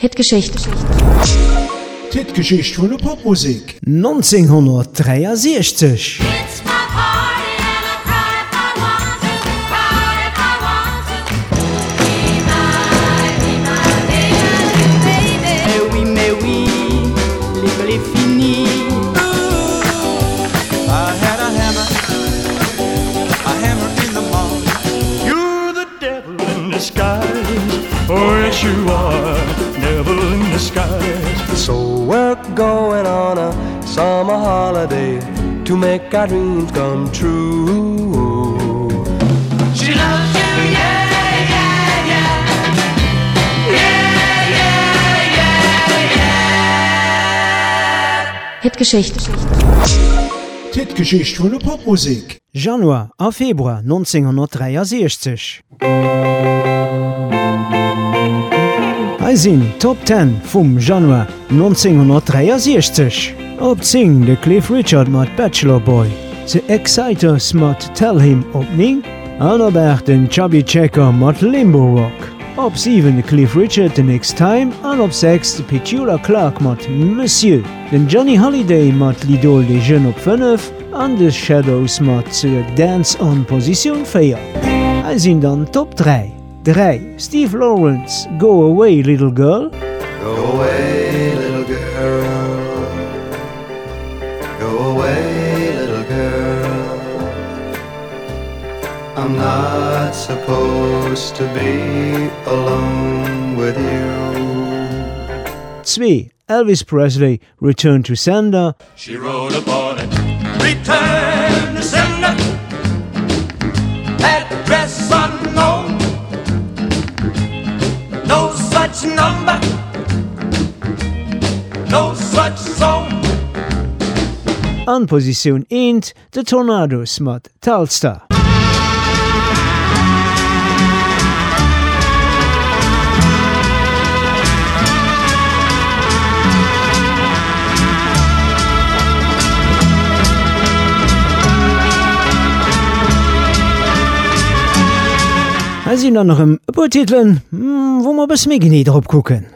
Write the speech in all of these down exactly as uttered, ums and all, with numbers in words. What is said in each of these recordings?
Hitgeschichte. Hitgeschichte von der Popmusik. neunzehnhundertdreiundsechzig. Oh, yes, you are, devil in disguise. So we're going on a summer holiday to make our dreams come true. She loves you, yeah, yeah, yeah. Yeah, yeah, yeah, yeah. Hitgeschichte. Hitgeschichte von der Popmusik. Januar a Februar neunzehnhundertdreiundsechzig. Eisinn Top zehn vum Januar neunzehnhundertdreiundsechzig. Op zing de Cliff Richard mat Bachelor Boy, The Exciters mat Tell Him op nine, an op acht den Chubby Checker mat Limbo Rock. Op seven de Cliff Richard The Next Time, an op six de Petula Clark mat Monsieur, den Johnny Holiday mat L'Idole des Jeunes op five, an de Shadows mat ze Dance on Position four. Eisinn dan Top three. three. Steve Lawrence, Go Away Little Girl. Go away little girl. Go away little girl. I'm not supposed to be alone with you. two. Elvis Presley, Return to Sender. She wrote upon it, return to sender. Address unknown. No such number, no such song. An Position one, The Tornadoes mat Telstar. Es sind noch ein paar Titeln, wo wir bis mir nicht drauf gucken.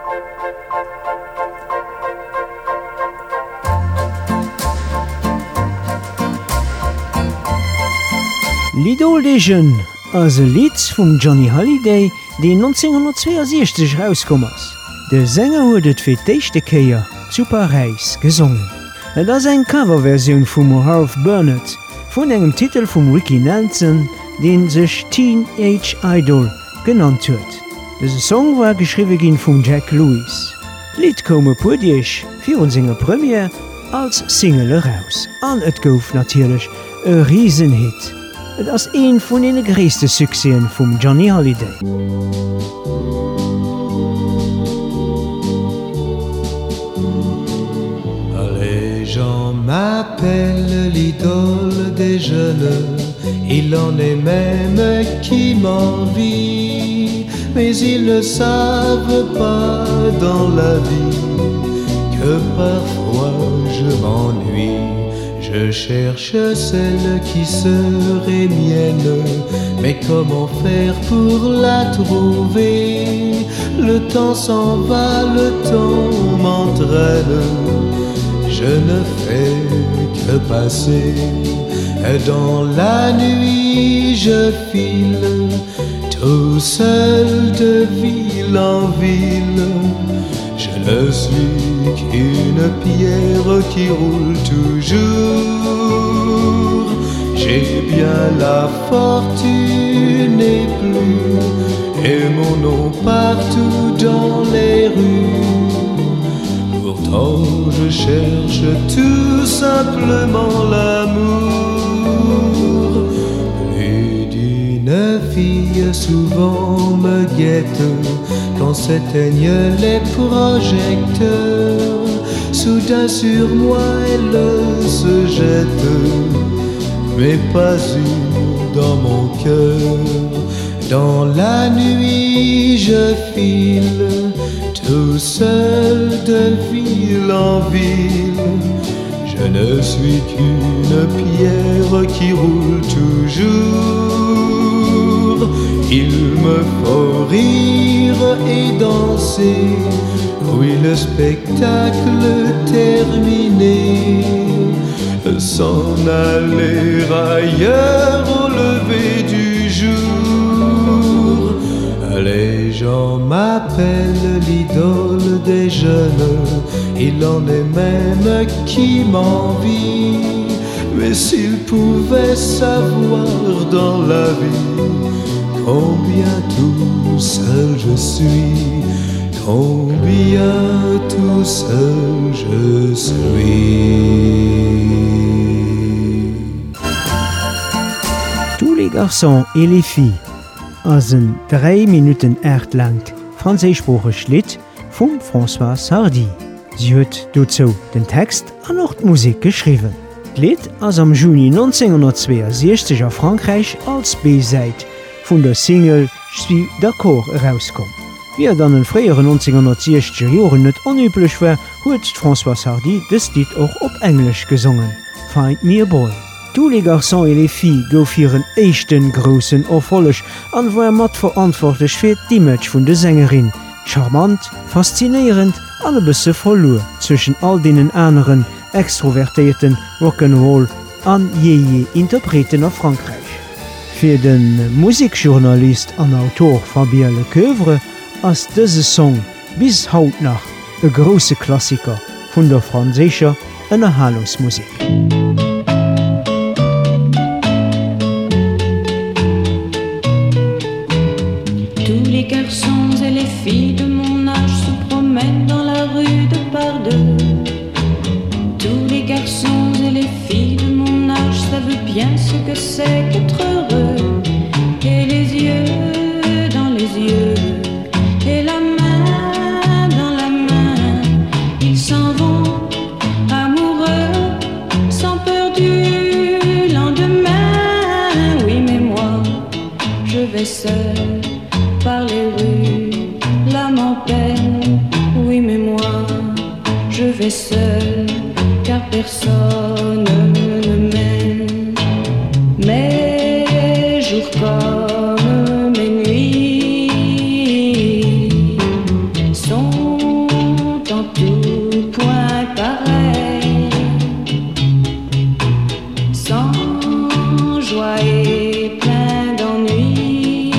L'Idole des Jeunes, also ein Lied von Johnny Holiday, die neunzehnhundertzweiundsechzig rausgekommen ist. Der Sänger hat es für die erste Kehr zu Paris gesungen. Das ist eine Coverversion von Harv Burnett, von einem Titel von Ricky Nelson, den sich Teenage Idol genannt wird. Dieser Song war geschrieben von Jack Lewis. Das Lied kam podisch für unsere Premiere als Single raus. Und es gouf natürlich ein Riesenhit. Es ist ein von den größten Succesen von Johnny Holiday. Les gens m'appellent l'idole des jeunes. Il en est même qui m'envie, mais ils ne savent pas dans la vie que parfois je m'ennuie. Je cherche celle qui serait mienne, mais comment faire pour la trouver? Le temps s'en va, le temps m'entraîne, je ne fais que passer. Dans la nuit je file, tout seul de ville en ville. Je ne suis qu'une pierre qui roule toujours. J'ai bien la fortune et plus, et mon nom partout dans les rues. Pourtant je cherche tout simplement l'amour. Une fille souvent me guette quand s'éteignent les projecteurs. Soudain sur moi elle se jette, mais pas une dans mon cœur. Dans la nuit je file, tout seul de ville en ville. Je ne suis qu'une pierre qui roule toujours. Il me faut rire et danser. Oui, le spectacle terminé, s'en aller ailleurs au lever du jour. Les gens m'appellent l'idole des jeunes, il en est même qui m'envie. Mais s'ils pouvaient savoir dans la vie combien tout seul je suis, combien tout seul je suis. Tous les garçons et les filles, als een drei Minuten echt lang französischsprachig Lied von François Hardy. Sie hat dazu den Text und auch die Musik geschrieben. Das Lied ist am Juni neunzehnhundertzweiundsechzig in Frankreich als B-Seite von der Single Je suis d'accord herausgekommen. Wie er dann in früheren neunzehnhundertsechziger Jahren nicht unüblich war, hat François Hardy das Lied auch auf Englisch gesungen. Find Me a Boy. Tous les garçons et les filles gouf ihren echten großen Erfolg an war mat verantwortlich fir d'Image vun der Sängerin. Charmant, faszinierend, alle bisse verlor zwischen all denen anderen extrovertierten Rock'n'Roll an jeje Interpreten a Frankreich. Für den Musikjournalist an Autor Fabien Lecoeuvre ass dëse Song bis haut nach e grosse Klassiker vun der franzéscher Unterhaltungsmusik. Les garçons et les filles de mon âge se promènent dans la rue de par deux. Tous les garçons et les filles de mon âge savent bien ce que c'est qu'être heureux. Et les yeux dans les yeux, et la main dans la main, ils s'en vont amoureux, sans peur du lendemain. Oui, mais moi, je vais seul par les rues, l'âme en peine. Oui, mais moi, je vais seul, car personne ne mène. Mes jours comme mes nuits sont en tout point pareils, sans joie et plein d'ennui.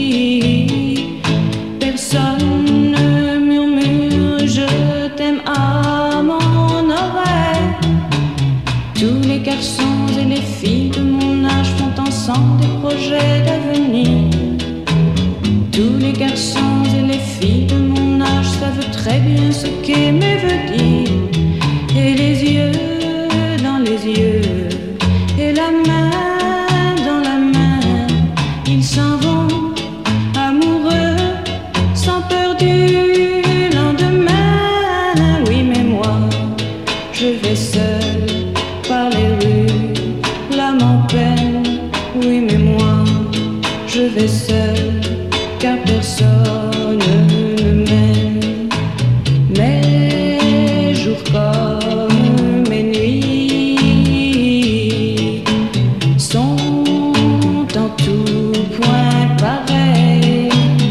Personne ne murmure je t'aime à mon oreille. Tous les garçons et les filles de mon âge font ensemble des projets d'avenir. Tous les garçons et les filles de mon âge savent très bien ce qu'aimer veut dire. Et les yeux dans les yeux, et la main dans la main, ils s'en vont amoureux, sans peur du lendemain. Oui, mais moi, je vais seul par les rues, l'âme en peine. Oui, mais moi, je vais seul, car personne ne m'aime. Mes jours comme mes nuits sont en tout point pareils,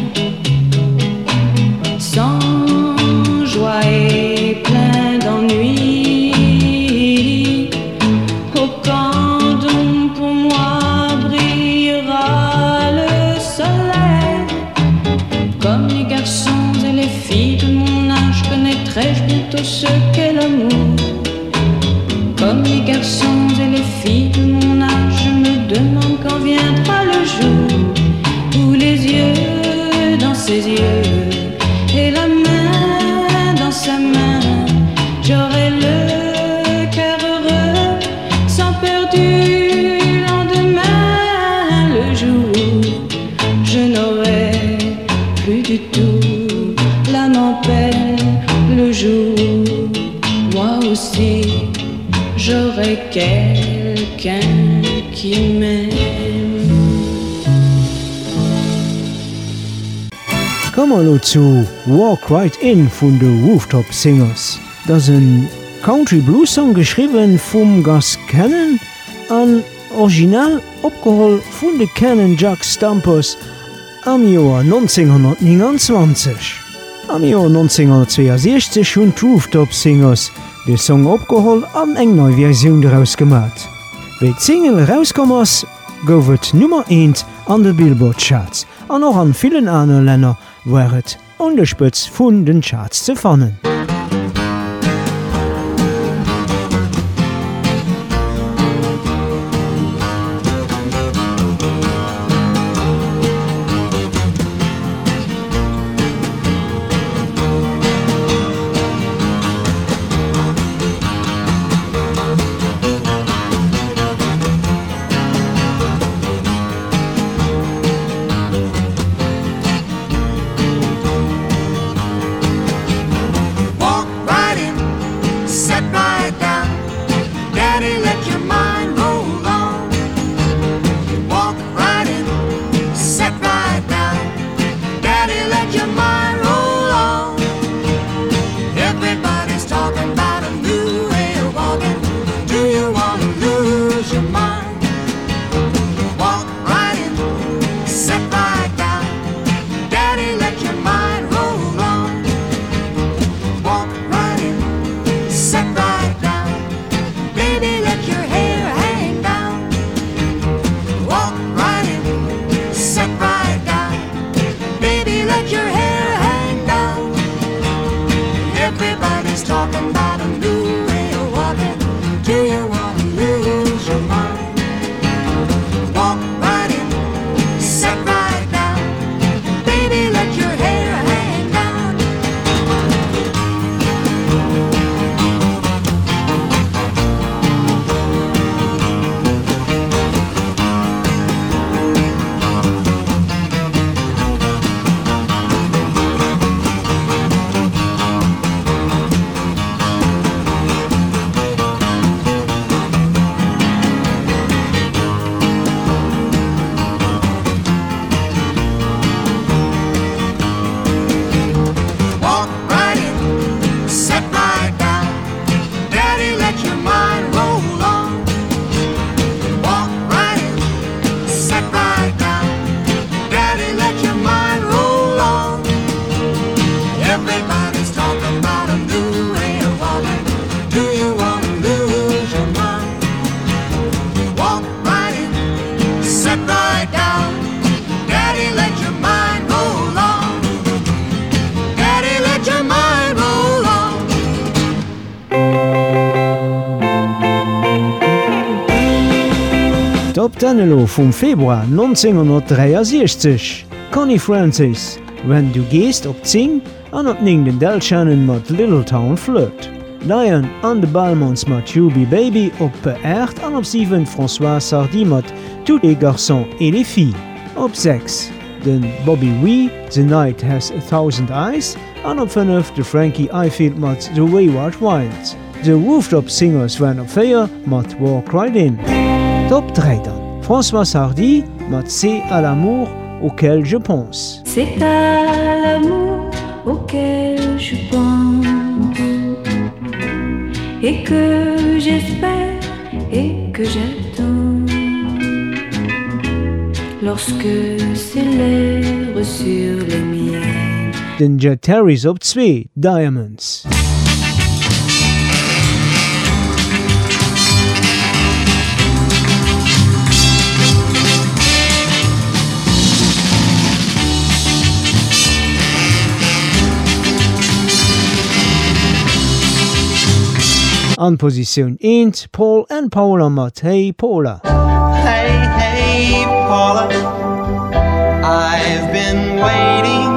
sans joie et plein d'ennui. Au camp d'ombre pour moi brillera le soleil. Comme les garçons et les filles de mon âge, connaîtrai-je bientôt ce qu'est l'amour. Comme les garçons et les filles de mon âge, je me demande quand viendra le jour où les yeux dans ses yeux, et la main dans sa main, j'aurai le cœur heureux, sans peur du lendemain. Le jour où je n'aurai plus du tout l'âme en peine. Le jour où moi aussi j'aurai quelqu'un qui m'aime. Kommen wir zu Walk Right In von den Rooftop Singers. Das ist ein Country Blues Song geschrieben vom Gus Cannon und original abgeholt von den Cannon Jack Stampers am Joar neunzehnhundertneunundzwanzig. Am Joar neunzehnhundertzweiundsechzig hun Rooftop Singers de Song opgeholt an eng neue Version daraus gemacht. Wéi d'Single rauskommers, gouf et Nummer eins an de Billboard-Charts, an auch an vielen anderen Ländern war et an der Spitz vun den Charts zu fannen. Top Danelo vum Februar neunzehnhundertdreiundsechzig. Connie Francis, Wenn du gehst op zing an op ning den Delchanen mat Little Town Flirt. Lion an de Balmonts mat You Be Baby op beëert an op sieben François Sardi mat Tous les garçons et les filles. Op sechs den Bobby Wee, The Night Has a Thousand Eyes an op fünf de Frankie Ifield mat The Wayward Wild. De Rooftop Singers waren op vier mat Walk Right In. Top drei dan. François Sardi mat C'est à l'amour auquel je pense. C'est à l'amour auquel je pense et que j'espère et que j'attends lorsque c'est l'air sur les miens. Den Jet Terrys op zwei, Diamonds. An Position eins, Paul and Paula mat Hey Paula. Hey, hey, Paula, I've been waiting